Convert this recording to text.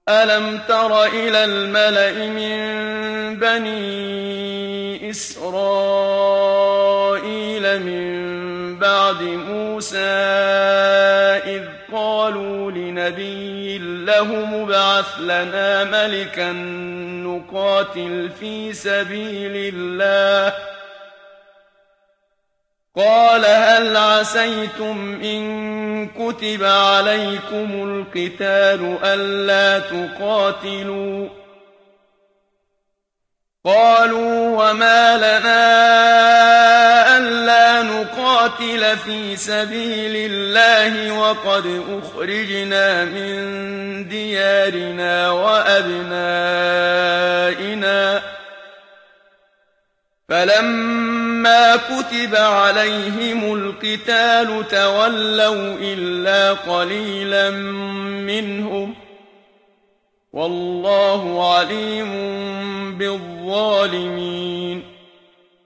أَلَمْ تَرَ إِلَى الْمَلَإِ مِن بَنِي إِسْرَائِيلَ مِن بَعْدِ مُوسَىٰ إِذْ قَالُوا لِنَبِيٍّ لَّهُمُ ابْعَثْ لَنَا مَلِكًا نُّقَاتِلْ فِي سَبِيلِ اللَّهِ ۖ قَالَ هَلْ عَسَيْتُمْ إِن كُتِبَ عَلَيْكُمُ الْقِتَالُ أَلَّا تُقَاتِلُوا ۖ قَالُوا وَمَا لَنَا أَلَّا نُقَاتِلَ فِي سَبِيلِ اللَّهِ وَقَدْ أُخْرِجْنَا مِن دِيَارِنَا وَأَبْنَائِنَا ۖ فَلَمَّا كُتِبَ عَلَيْهِمُ الْقِتَالُ تَوَلَّوْا إِلَّا قَلِيلًا مِّنْهُمْ ۗ وَاللَّهُ عَلِيمٌ بِالظَّالِمِينَ